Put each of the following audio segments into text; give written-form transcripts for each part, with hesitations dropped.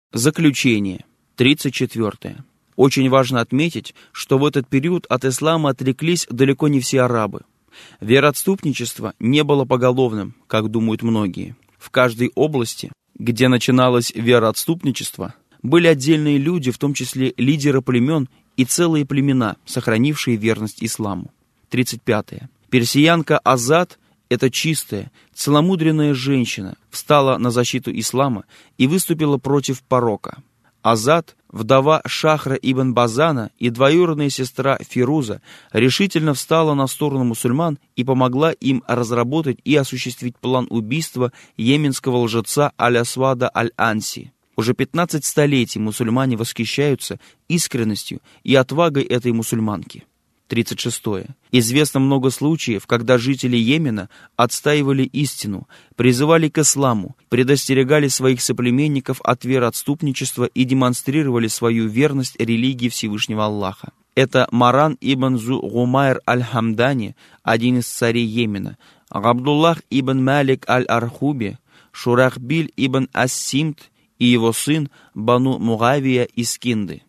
Заключение. 34. Очень важно отметить, что в этот период от ислама отреклись далеко не все арабы. Вероотступничество не было поголовным, как думают многие. В каждой области, где начиналось вероотступничество, были отдельные люди, в том числе лидеры племен и целые племена, сохранившие верность исламу. 35. Персиянка Азад, эта чистая, целомудренная женщина, встала на защиту ислама и выступила против порока. Азад, вдова Шахра ибн Базана и двоюродная сестра Фируза, решительно встала на сторону мусульман и помогла им разработать и осуществить план убийства йеменского лжеца Аль-Асвада Аль-Анси. Уже 15 столетий мусульмане восхищаются искренностью и отвагой этой мусульманки. 36. Известно много случаев, когда жители Йемена отстаивали истину, призывали к исламу, предостерегали своих соплеменников от вероотступничества и демонстрировали свою верность религии Всевышнего Аллаха. Это Маран ибн Зу-Гумайр аль-Хамдани, один из царей Йемена, Абдуллах ибн Малик аль-Архуби, Шурахбиль ибн Ас-Симт и его сын Бану Мугавия из Кинды.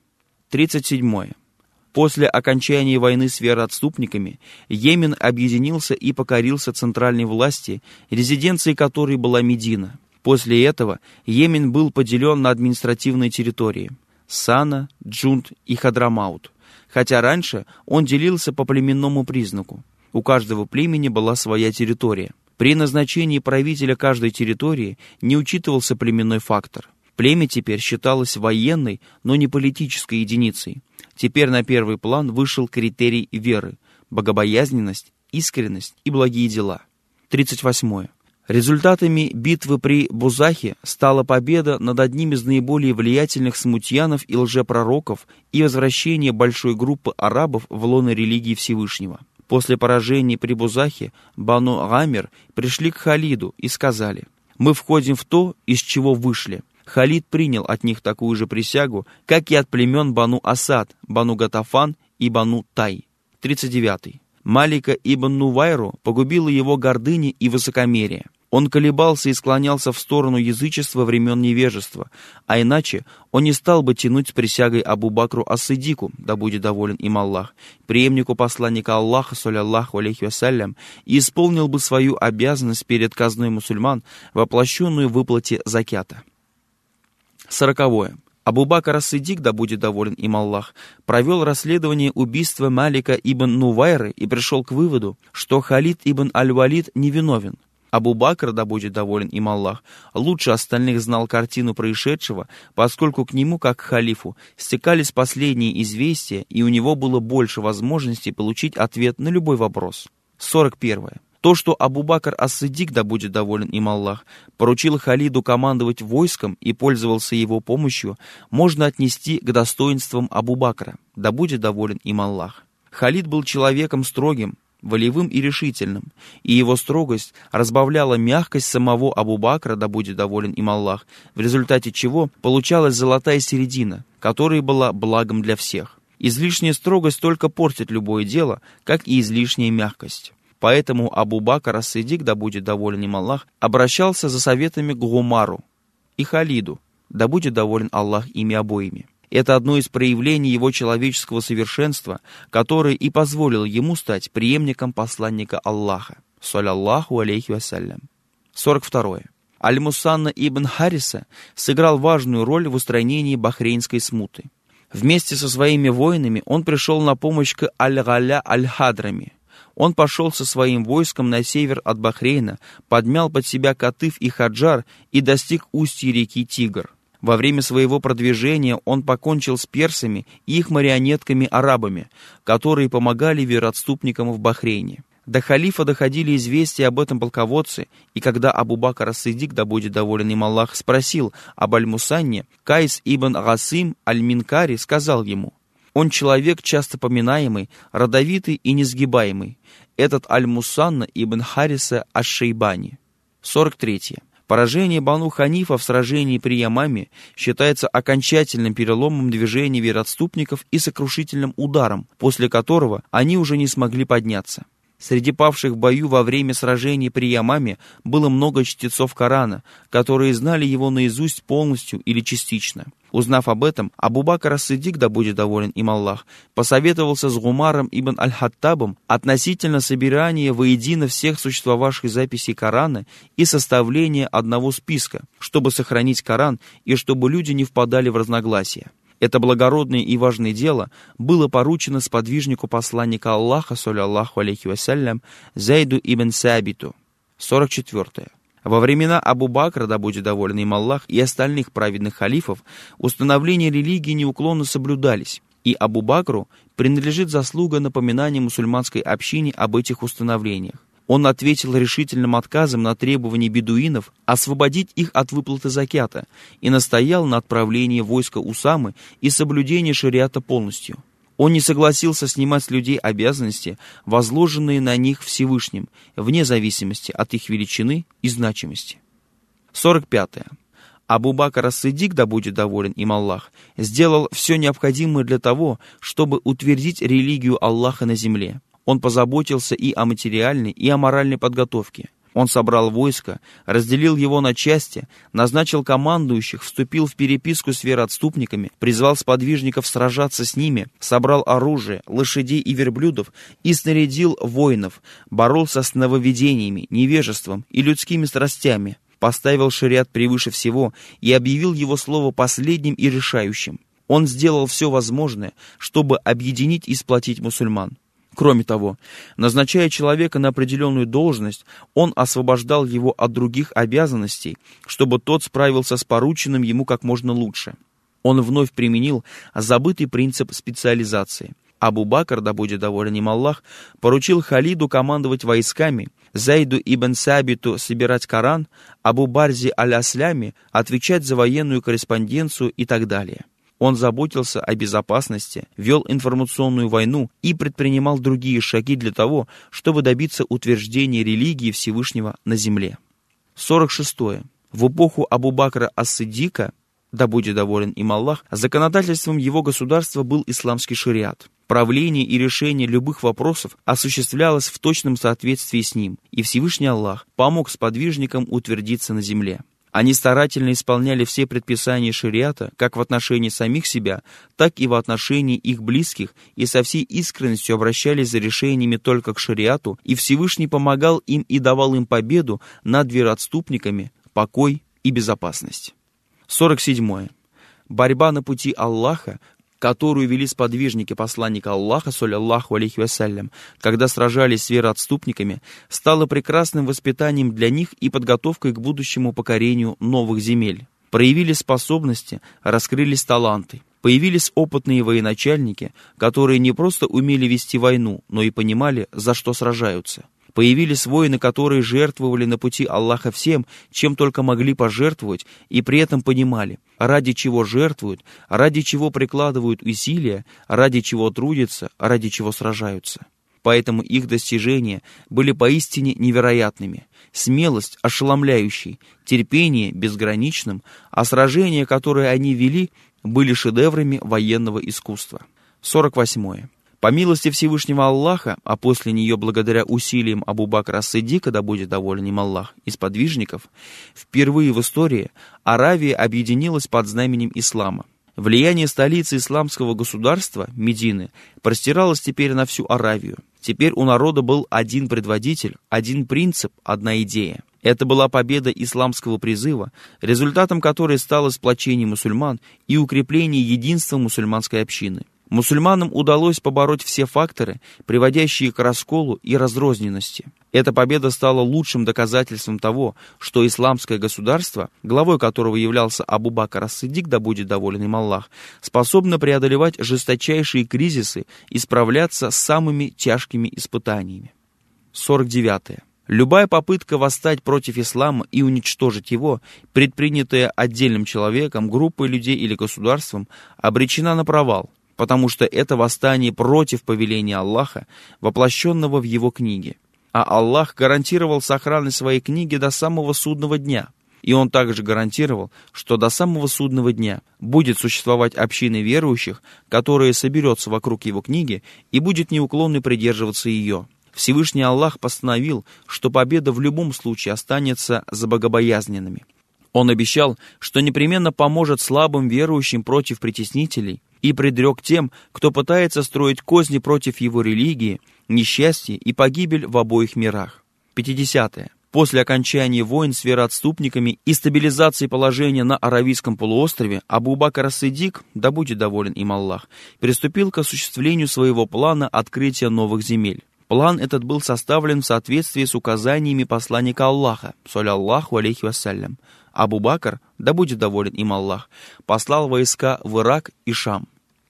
37. После окончания войны с вероотступниками Йемен объединился и покорился центральной власти, резиденцией которой была Медина. После этого Йемен был поделен на административные территории – Сана, Джунд и Хадрамаут, хотя раньше он делился по племенному признаку. У каждого племени была своя территория. При назначении правителя каждой территории не учитывался племенной фактор. Племя теперь считалось военной, но не политической единицей. Теперь на первый план вышел критерий веры – богобоязненность, искренность и благие дела. 38. Результатами битвы при Бузахе стала победа над одним из наиболее влиятельных смутьянов и лжепророков и возвращение большой группы арабов в лоно религии Всевышнего. После поражения при Бузахе Бану Гамир пришли к Халиду и сказали: «Мы входим в то, из чего вышли». Халид принял от них такую же присягу, как и от племен Бану Асад, Бану Гатафан и Бану Тай. 39. Малика ибн Нувайру погубила его гордыня и высокомерие. Он колебался и склонялся в сторону язычества времен невежества, а иначе он не стал бы тянуть с присягой Абу Бакру ас-Сиддику, да будет доволен им Аллах, преемнику посланника Аллаха, салляллаху алейхи вассалям, и исполнил бы свою обязанность перед казной мусульман, воплощенную в выплате закята. 40. Абу Бакр ас-Сиддик, да будет доволен им Аллах, провел расследование убийства Малика ибн Нувайры и пришел к выводу, что Халид ибн Аль-Валид невиновен. Абу Бакр, да будет доволен им Аллах, лучше остальных знал картину происшедшего, поскольку к нему, как к халифу, стекались последние известия, и у него было больше возможностей получить ответ на любой вопрос. 41. То, что Абу Бакр ас-Сиддик, да будет доволен им Аллах, поручил Халиду командовать войском и пользовался его помощью, можно отнести к достоинствам Абу Бакра, да будет доволен им Аллах. Халид был человеком строгим, волевым и решительным, и его строгость разбавляла мягкость самого Абу Бакра, да будет доволен им Аллах, в результате чего получалась золотая середина, которая была благом для всех. Излишняя строгость только портит любое дело, как и излишняя мягкость. Поэтому Абу Бакр ас-Сиддик, да будет доволен им Аллах, обращался за советами к Гумару и Халиду, да будет доволен Аллах ими обоими. Это одно из проявлений его человеческого совершенства, которое и позволило ему стать преемником посланника Аллаха, салляллаху алейхи вассалям. 42. Аль-Мусанна ибн Хариса сыграл важную роль в устранении бахрейнской смуты. Вместе со своими воинами он пришел на помощь к Аль-Галя Аль-Хадрами. Он пошел со своим войском на север от Бахрейна, подмял под себя Катыф и Хаджар и достиг устья реки Тигр. Во время своего продвижения он покончил с персами и их марионетками-арабами, которые помогали вероотступникам в Бахрейне. До халифа доходили известия об этом полководце, и когда Абу Бакр ас-Сиддик, да будет доволен им Аллах, спросил об Аль-Мусанне, Кайс ибн Гасим Аль-Минкари сказал ему: «Он человек часто поминаемый, родовитый и несгибаемый. Этот Аль-Мусанна ибн Хариса аш-Шейбани». 43. Поражение Бану Ханифа в сражении при Ямаме считается окончательным переломом движения вероотступников и сокрушительным ударом, после которого они уже не смогли подняться. Среди павших в бою во время сражений при Ямаме было много чтецов Корана, которые знали его наизусть полностью или частично. Узнав об этом, Абу-Бакр ас-Сиддик, да будет доволен им Аллах, посоветовался с Гумаром ибн аль-Хаттабом относительно собирания воедино всех существовавших записей Корана и составления одного списка, чтобы сохранить Коран и чтобы люди не впадали в разногласия. Это благородное и важное дело было поручено сподвижнику посланника Аллаха, саллаллаху алейхи вассалям, Зайду ибн Сабиту. 44. Во времена Абу-Бакра, да будет доволен им Аллах, и остальных праведных халифов установления религии неуклонно соблюдались, и Абу-Бакру принадлежит заслуга напоминания мусульманской общине об этих установлениях. Он ответил решительным отказом на требования бедуинов освободить их от выплаты закята и настоял на отправлении войска Усамы и соблюдении шариата полностью. Он не согласился снимать с людей обязанности, возложенные на них Всевышним, вне зависимости от их величины и значимости. 45. Абу-Бакр ас-Сиддик, да будет доволен им Аллах, сделал все необходимое для того, чтобы утвердить религию Аллаха на земле. Он позаботился и о материальной, и о моральной подготовке. Он собрал войско, разделил его на части, назначил командующих, вступил в переписку с вероотступниками, призвал сподвижников сражаться с ними, собрал оружие, лошадей и верблюдов и снарядил воинов, боролся с нововведениями, невежеством и людскими страстями, поставил шариат превыше всего и объявил его слово последним и решающим. Он сделал все возможное, чтобы объединить и сплотить мусульман. Кроме того, назначая человека на определенную должность, он освобождал его от других обязанностей, чтобы тот справился с порученным ему как можно лучше. Он вновь применил забытый принцип специализации. Абу-Бакр, да будет доволен им Аллах, поручил Халиду командовать войсками, Зайду ибн Сабиту собирать Коран, Абу-Барзи аль-Аслями отвечать за военную корреспонденцию и так далее. Он заботился о безопасности, вел информационную войну и предпринимал другие шаги для того, чтобы добиться утверждения религии Всевышнего на земле. 46. В эпоху Абу-Бакра ас-Сиддика, да будет доволен им Аллах, законодательством его государства был исламский шариат. Правление и решение любых вопросов осуществлялось в точном соответствии с ним, и Всевышний Аллах помог сподвижникам утвердиться на земле. Они старательно исполняли все предписания шариата как в отношении самих себя, так и в отношении их близких, и со всей искренностью обращались за решениями только к шариату, и Всевышний помогал им и давал им победу над вероотступниками, покой и безопасность. 47. Борьба на пути Аллаха, которую вели сподвижники посланника Аллаха, саллаллаху алейхи вассалям, когда сражались с вероотступниками, стала прекрасным воспитанием для них и подготовкой к будущему покорению новых земель. Проявились способности, раскрылись таланты. Появились опытные военачальники, которые не просто умели вести войну, но и понимали, за что сражаются. Появились воины, которые жертвовали на пути Аллаха всем, чем только могли пожертвовать, и при этом понимали, ради чего жертвуют, ради чего прикладывают усилия, ради чего трудятся, ради чего сражаются. Поэтому их достижения были поистине невероятными, смелость ошеломляющей, терпение безграничным, а сражения, которые они вели, были шедеврами военного искусства. 48. По милости Всевышнего Аллаха, а после нее благодаря усилиям Абу-Бакра ас-Сиддика, да будет доволен им Аллах, и сподвижников, впервые в истории Аравия объединилась под знаменем ислама. Влияние столицы исламского государства, Медины, простиралось теперь на всю Аравию. Теперь у народа был один предводитель, один принцип, одна идея. Это была победа исламского призыва, результатом которой стало сплочение мусульман и укрепление единства мусульманской общины. Мусульманам удалось побороть все факторы, приводящие к расколу и разрозненности. Эта победа стала лучшим доказательством того, что исламское государство, главой которого являлся Абу-Бакр ас-Сиддик, да будет доволен им Аллах, способно преодолевать жесточайшие кризисы и справляться с самыми тяжкими испытаниями. 49. Любая попытка восстать против ислама и уничтожить его, предпринятая отдельным человеком, группой людей или государством, обречена на провал, потому что это восстание против повеления Аллаха, воплощенного в его книге. А Аллах гарантировал сохранность своей книги до самого судного дня. И Он также гарантировал, что до самого судного дня будет существовать община верующих, которая соберется вокруг его книги и будет неуклонно придерживаться ее. Всевышний Аллах постановил, что победа в любом случае останется за богобоязненными. Он обещал, что непременно поможет слабым верующим против притеснителей и предрек тем, кто пытается строить козни против его религии, несчастье и погибель в обоих мирах. 50. После окончания войн с вероотступниками и стабилизации положения на Аравийском полуострове, Абу-Бакр ас-Сиддик, да будет доволен им Аллах, приступил к осуществлению своего плана открытия новых земель. План этот был составлен в соответствии с указаниями посланника Аллаха, саллаллаху алейхи вассалям. Абу-Бакр, да будет доволен им Аллах, послал войска в Ирак и Шам.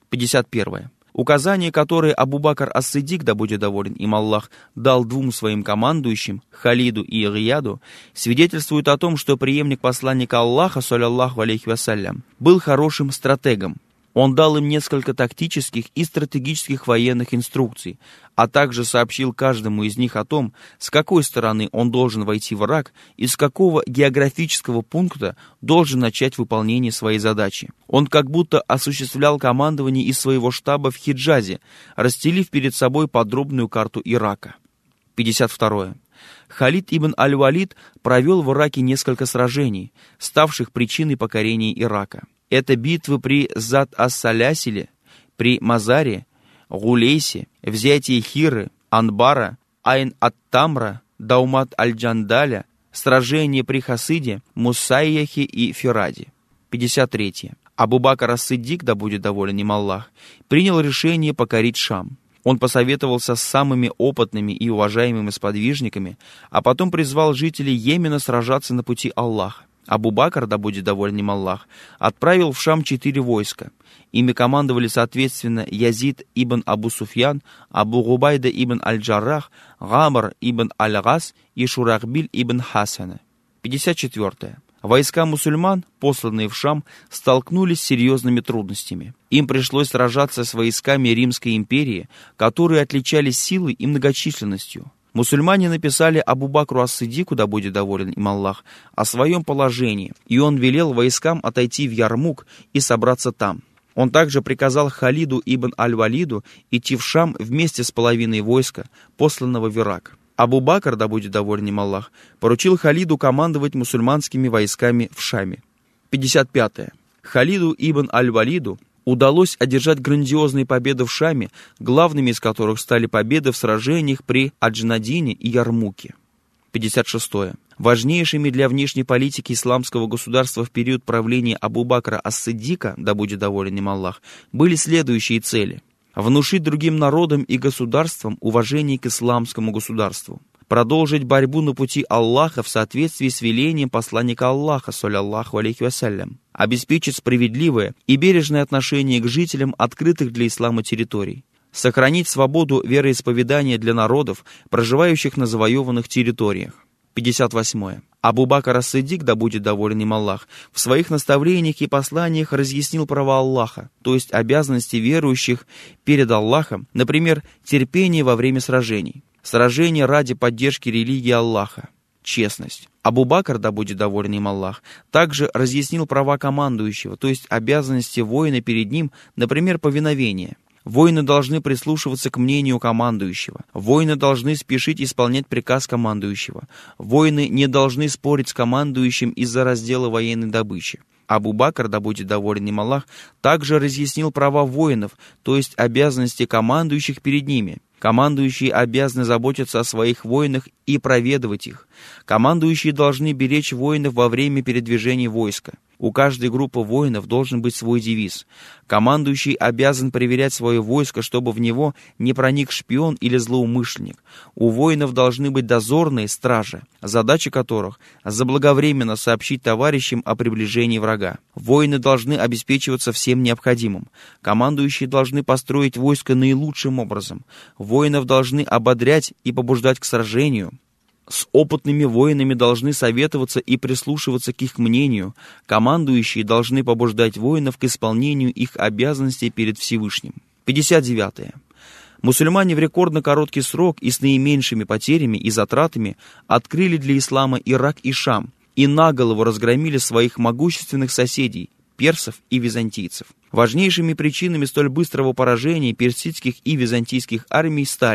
51. Указания, которые Абу-Бакр ас-Сиддик, да будет доволен им Аллах, дал двум своим командующим, Халиду и Рияду, свидетельствуют о том, что преемник посланника Аллаха, саллаллаху алейхи вассалям, был хорошим стратегом. Он дал им несколько тактических и стратегических военных инструкций, а также сообщил каждому из них о том, с какой стороны он должен войти в Ирак и с какого географического пункта должен начать выполнение своей задачи. Он как будто осуществлял командование из своего штаба в Хиджазе, расстелив перед собой подробную карту Ирака. 52. Халид ибн аль-Валид провел в Ираке несколько сражений, ставших причиной покорения Ирака. Это битвы при Зат-ас-Салясиле, при Мазаре, Гулейсе, взятие Хиры, Анбара, Айн-ат-Тамра, Даумат-аль-Джандаля, сражение при Хасиде, Мусайяхе и Фираде. 53. Абу-Бакр ас-Сиддик, да будет доволен им Аллах, принял решение покорить Шам. Он посоветовался с самыми опытными и уважаемыми сподвижниками, а потом призвал жителей Йемена сражаться на пути Аллаха. Абу-Бакр, да будет доволен им Аллах, отправил в Шам 4 войска. Ими командовали, соответственно, Язид ибн Абу Суфьян, Абу Губайда ибн аль-Джаррах, Гамр ибн аль-Гас и Шурахбиль ибн Хасана. 54. Войска мусульман, посланные в Шам, столкнулись с серьезными трудностями. Им пришлось сражаться с войсками Римской империи, которые отличались силой и многочисленностью. Мусульмане написали Абу-Бакру ас-Сиддику, да будет доволен им Аллах, о своем положении, и он велел войскам отойти в Ярмук и собраться там. Он также приказал Халиду ибн аль-Валиду идти в Шам вместе с половиной войска, посланного в Ирак. Абу-Бакр, да будет доволен им Аллах, поручил Халиду командовать мусульманскими войсками в Шаме. 55. Халиду ибн аль-Валиду удалось одержать грандиозные победы в Шаме, главными из которых стали победы в сражениях при Аджнадине и Ярмуке. 56. Важнейшими для внешней политики исламского государства в период правления Абу-Бакра ас-Сиддика, да будет доволен им Аллах, были следующие цели: внушить другим народам и государствам уважение к исламскому государству, продолжить борьбу на пути Аллаха в соответствии с велением посланника Аллаха, саллаллаху алейхи вассалям, обеспечить справедливое и бережное отношение к жителям открытых для ислама территорий, сохранить свободу вероисповедания для народов, проживающих на завоеванных территориях. 58. Абу-Бакр ас-Сиддик, да будет доволен им Аллах, в своих наставлениях и посланиях разъяснил права Аллаха, то есть обязанности верующих перед Аллахом, например, терпение во время сражений, сражение ради поддержки религии Аллаха, честность. Абу-Бакр, да будет доволен им Аллах, также разъяснил права командующего, то есть обязанности воина перед ним, например, повиновение. Воины должны прислушиваться к мнению командующего. Воины должны спешить исполнять приказ командующего. Воины не должны спорить с командующим из-за раздела военной добычи. Абу-Бакр, да будет доволен им Аллах, также разъяснил права воинов, то есть обязанности командующих перед ними. Командующие обязаны заботиться о своих воинах и проведывать их. Командующие должны беречь воинов во время передвижения войска. У каждой группы воинов должен быть свой девиз. Командующий обязан проверять свое войско, чтобы в него не проник шпион или злоумышленник. У воинов должны быть дозорные стражи, задача которых заблаговременно сообщить товарищам о приближении врага. Воины должны обеспечиваться всем необходимым. Командующие должны построить войско наилучшим образом. Воинов должны ободрять и побуждать к сражению. С опытными воинами должны советоваться и прислушиваться к их мнению. Командующие должны побуждать воинов к исполнению их обязанностей перед Всевышним. 59. Мусульмане в рекордно короткий срок и с наименьшими потерями и затратами открыли для ислама Ирак и Шам и наголову разгромили своих могущественных соседей, персов и византийцев. Важнейшими причинами столь быстрого поражения персидских и византийских армий стали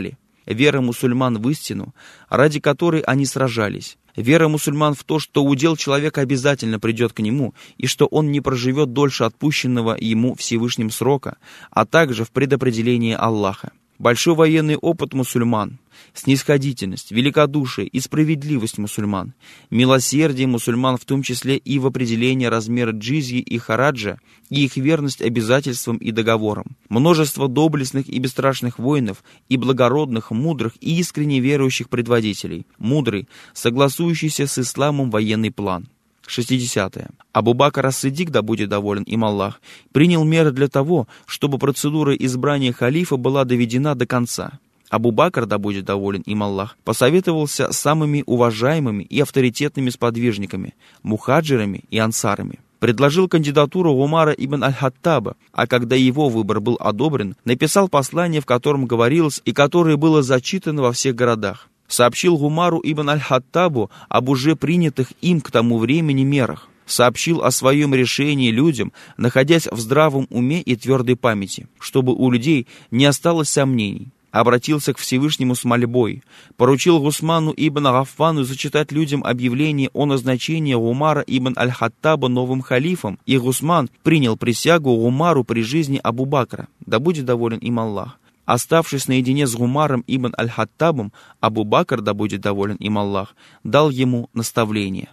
вера мусульман в истину, ради которой они сражались, вера мусульман в то, что удел человека обязательно придет к нему, и что он не проживет дольше отпущенного ему Всевышним срока, а также в предопределении Аллаха. Большой военный опыт мусульман, снисходительность, великодушие и справедливость мусульман, милосердие мусульман в том числе и в определении размера джизьи и хараджа, и их верность обязательствам и договорам, множество доблестных и бесстрашных воинов и благородных, мудрых и искренне верующих предводителей, мудрый, согласующийся с исламом военный план. 60. Абу Бакр ас-Сиддик, да будет доволен им Аллах, принял меры для того, чтобы процедура избрания халифа была доведена до конца. Абу Бакр, да будет доволен им Аллах, посоветовался с самыми уважаемыми и авторитетными сподвижниками, мухаджирами и ансарами. Предложил кандидатуру Умара ибн аль-Хаттаба, а когда его выбор был одобрен, написал послание, в котором говорилось и которое было зачитано во всех городах. Сообщил Умару ибн аль-Хаттабу об уже принятых им к тому времени мерах. Сообщил о своем решении людям, находясь в здравом уме и твердой памяти, чтобы у людей не осталось сомнений. Обратился к Всевышнему с мольбой. Поручил Гусману ибн Гаффану зачитать людям объявление о назначении Умара ибн аль-Хаттаба новым халифом, и Гусман принял присягу Умару при жизни Абу Бакра, да будет доволен им Аллах. Оставшись наедине с Гумаром ибн аль-Хаттабом, Абу Бакр, да будет доволен им Аллах, дал ему наставление.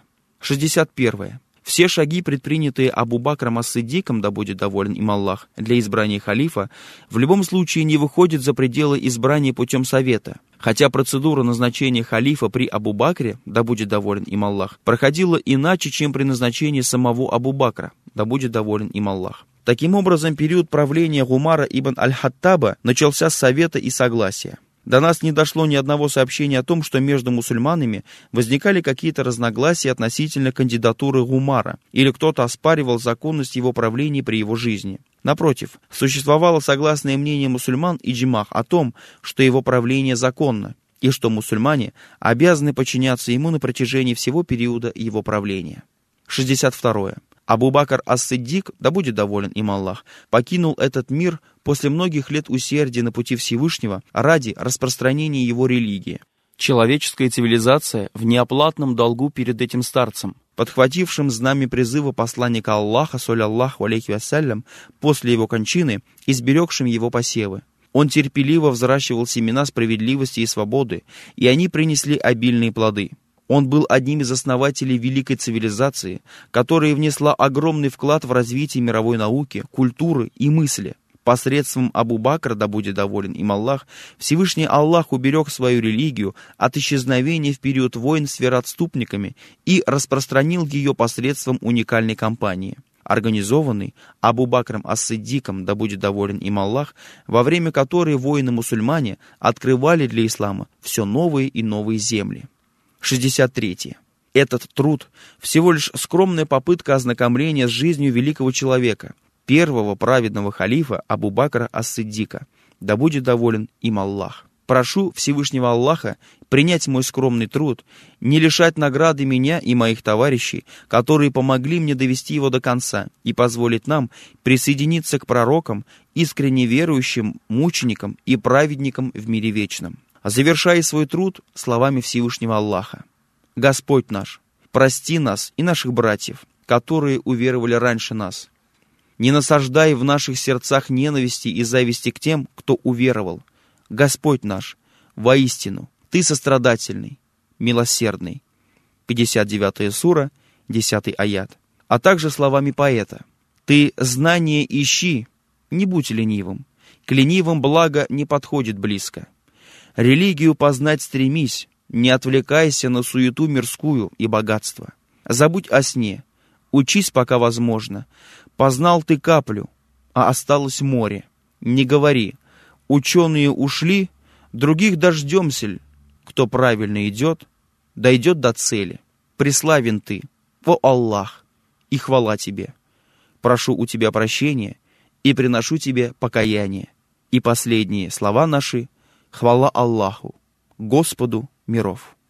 61. Все шаги, предпринятые Абу Бакром ас-Сиддиком, да будет доволен им Аллах, для избрания халифа, в любом случае не выходят за пределы избрания путем совета. Хотя процедура назначения халифа при Абу Бакре, да будет доволен им Аллах, проходила иначе, чем при назначении самого Абу Бакра, да будет доволен им Аллах. Таким образом, период правления Гумара ибн аль-Хаттаба начался с совета и согласия. До нас не дошло ни одного сообщения о том, что между мусульманами возникали какие-то разногласия относительно кандидатуры Гумара, или кто-то оспаривал законность его правления при его жизни. Напротив, существовало согласное мнение мусульман и иджмах о том, что его правление законно, и что мусульмане обязаны подчиняться ему на протяжении всего периода его правления. 62. Абу Бакр ас-Сиддик, да будет доволен им Аллах, покинул этот мир после многих лет усердия на пути Всевышнего ради распространения его религии. Человеческая цивилизация в неоплатном долгу перед этим старцем, подхватившим знамя призыва посланника Аллаха, саллаллаху алейхи вассалям, после его кончины и сберегшим его посевы. Он терпеливо взращивал семена справедливости и свободы, и они принесли обильные плоды. Он был одним из основателей великой цивилизации, которая внесла огромный вклад в развитие мировой науки, культуры и мысли. Посредством Абу Бакра, да будет доволен им Аллах, Всевышний Аллах уберег свою религию от исчезновения в период войн с вероотступниками и распространил ее посредством уникальной кампании, организованной Абу Бакром ас-Сиддиком, да будет доволен им Аллах, во время которой воины-мусульмане открывали для ислама все новые и новые земли. 63. Этот труд всего лишь скромная попытка ознакомления с жизнью великого человека, первого праведного халифа Абу Бакра ас-Сиддика, да будет доволен им Аллах. Прошу Всевышнего Аллаха принять мой скромный труд, не лишать награды меня и моих товарищей, которые помогли мне довести его до конца, и позволить нам присоединиться к пророкам, искренне верующим, мученикам и праведникам в мире вечном. Завершая свой труд словами Всевышнего Аллаха. Господь наш, прости нас и наших братьев, которые уверовали раньше нас. Не насаждай в наших сердцах ненависти и зависти к тем, кто уверовал. Господь наш, воистину, Ты сострадательный, милосердный. 59-я сура, 10-й аят. А также словами поэта. Ты знание ищи, не будь ленивым. К ленивым благо не подходит близко. Религию познать стремись, не отвлекайся на суету мирскую и богатство. Забудь о сне, учись, пока возможно. Познал ты каплю, а осталось море. Не говори, ученые ушли, других дождемся. Кто правильно идет, дойдет до цели. Преславен ты, о Аллах, и хвала тебе. Прошу у тебя прощения и приношу тебе покаяние. И последние слова наши: хвала Аллаху, Господу миров.